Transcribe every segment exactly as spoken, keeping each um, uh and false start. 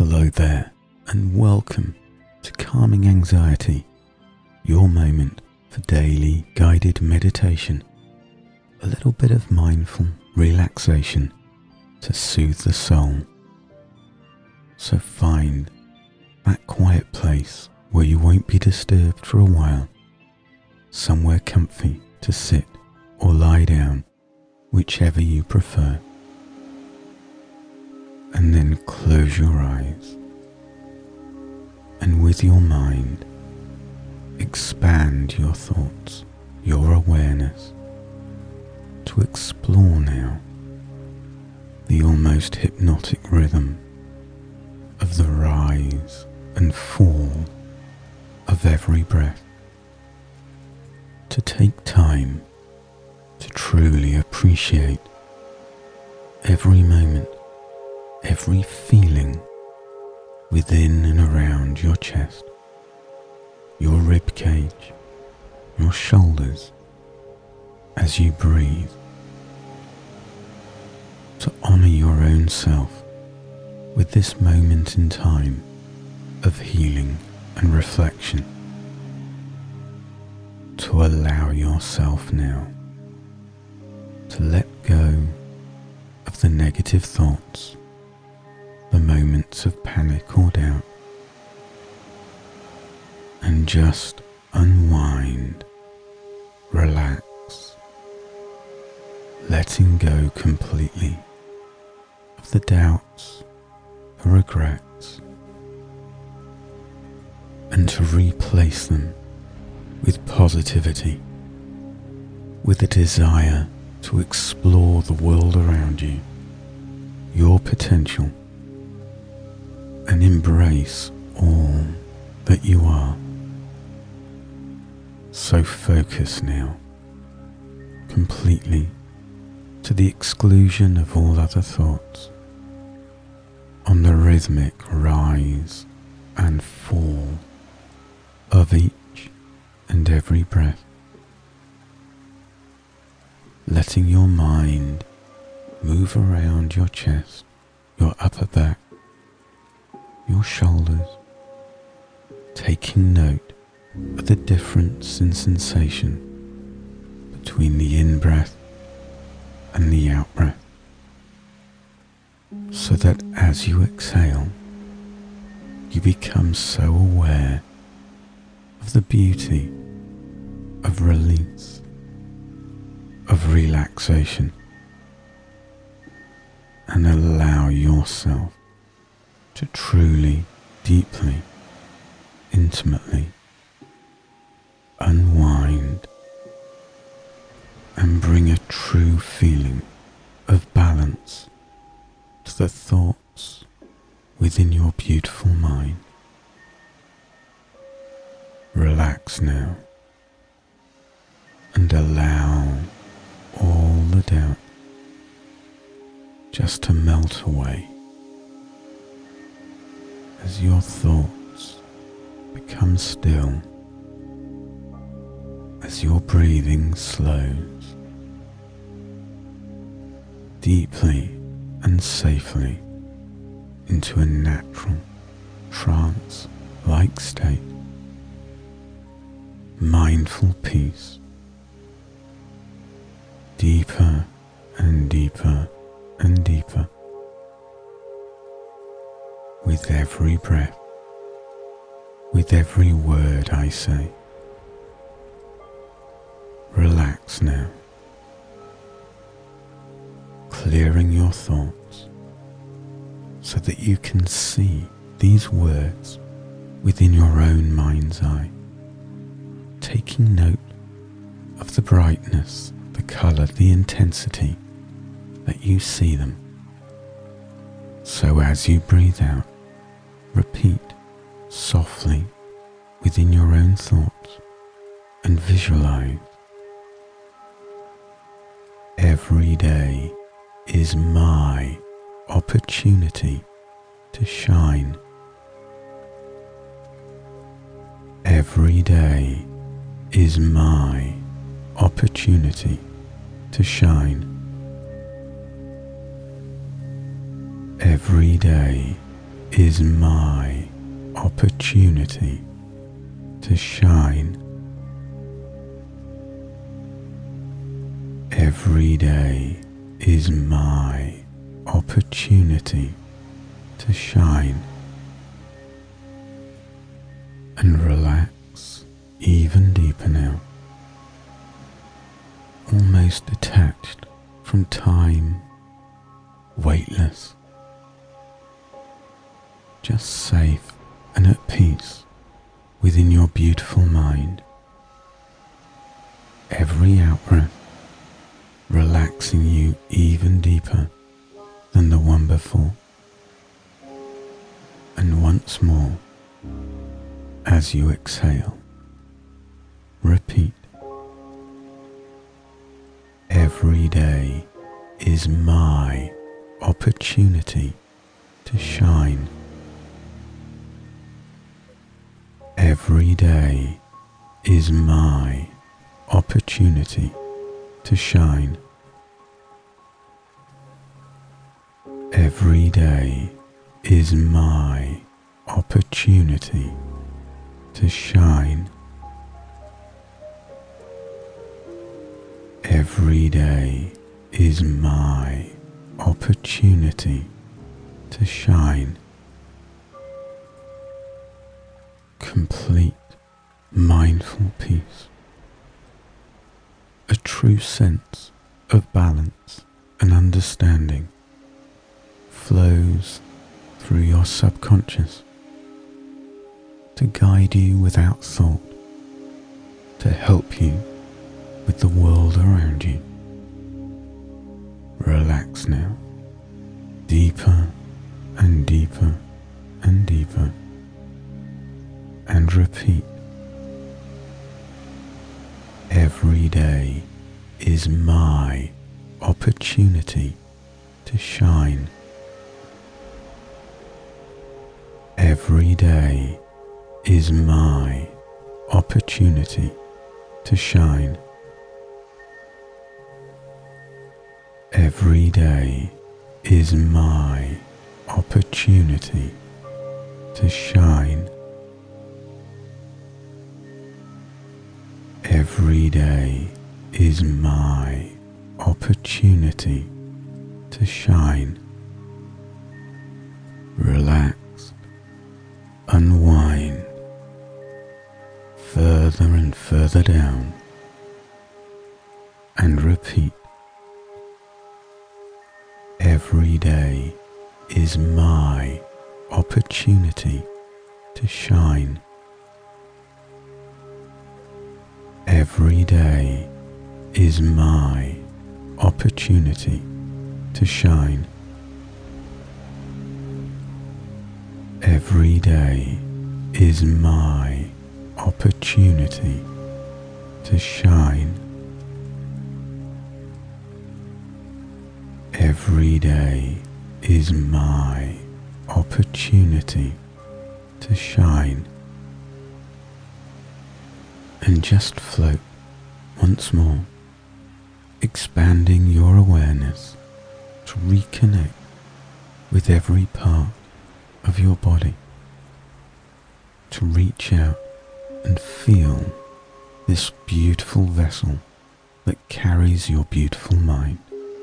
Hello there, and welcome to Calming Anxiety, your moment for daily guided meditation. A little bit of mindful relaxation to soothe the soul. So find that quiet place where you won't be disturbed for a while, somewhere comfy to sit or lie down, whichever you prefer. And then close your eyes, and with your mind, expand your thoughts, your awareness, to explore now the almost hypnotic rhythm of the rise and fall of every breath. To take time to truly appreciate every moment, every feeling within and around your chest, your rib cage, your shoulders, as you breathe. To honour your own self with this moment in time of healing and reflection. To allow yourself now to let go of the negative thoughts, the moments of panic or doubt, and just unwind, relax, letting go completely of the doubts, the regrets, and to replace them with positivity, with a desire to explore the world around you, your potential, and embrace all that you are. So focus now, completely to the exclusion of all other thoughts, on the rhythmic rise and fall of each and every breath, letting your mind move around your chest, your upper back, your shoulders, taking note of the difference in sensation between the in-breath and the out-breath, so that as you exhale, you become so aware of the beauty of release, of relaxation, and allow yourself to truly, deeply, intimately unwind and bring a true feeling of balance to the thoughts within your beautiful mind. Relax now and allow all the doubt just to melt away as your thoughts become still, as your breathing slows deeply and safely into a natural trance-like state, mindful peace, deeper and deeper and deeper with every breath, with every word I say. Relax now, clearing your thoughts so that you can see these words within your own mind's eye, taking note of the brightness, the colour, the intensity that you see them. So as you breathe out, repeat softly within your own thoughts and visualize. Every day is my opportunity to shine. Every day is my opportunity to shine. Every day is my opportunity to shine. Every day is my opportunity to shine. And relax even deeper now, almost detached from time, weightless, just safe and at peace within your beautiful mind. Every out-breath relaxing you even deeper than the one before. And once more, as you exhale, repeat. Every day is my opportunity to shine. Every day is my opportunity to shine. Every day is my opportunity to shine. Every day is my opportunity to shine. Complete mindful peace. A true sense of balance and understanding flows through your subconscious to guide you without thought, to help you with the world around you. Relax now, deeper and deeper and deeper, and repeat. Every day is my opportunity to shine. Every day is my opportunity to shine. Every day is my opportunity to shine. Every day is my opportunity to shine. Relaxed, unwind, further and further down, and repeat. Every day is my opportunity to shine. Every day is my opportunity to shine. Every day is my opportunity to shine. Every day is my opportunity to shine. And just float once more, expanding your awareness to reconnect with every part of your body, to reach out and feel this beautiful vessel that carries your beautiful mind.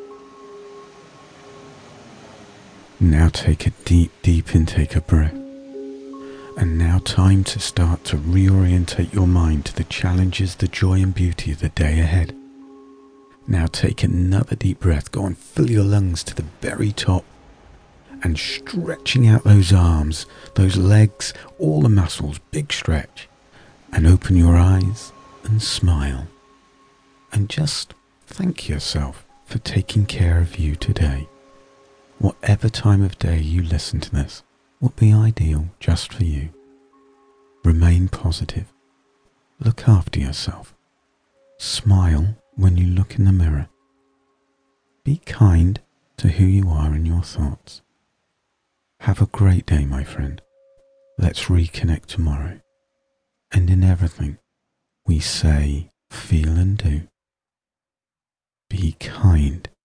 Now take a deep, deep intake of breath. And now time to start to reorientate your mind to the challenges, the joy and beauty of the day ahead. Now take another deep breath, go and fill your lungs to the very top, and stretching out those arms, those legs, all the muscles, big stretch, and open your eyes and smile. And just thank yourself for taking care of you today. Whatever time of day you listen to this will be ideal just for you. Remain positive. Look after yourself. Smile when you look in the mirror. Be kind to who you are in your thoughts. Have a great day, my friend. Let's reconnect tomorrow. And in everything we say, feel and do, be kind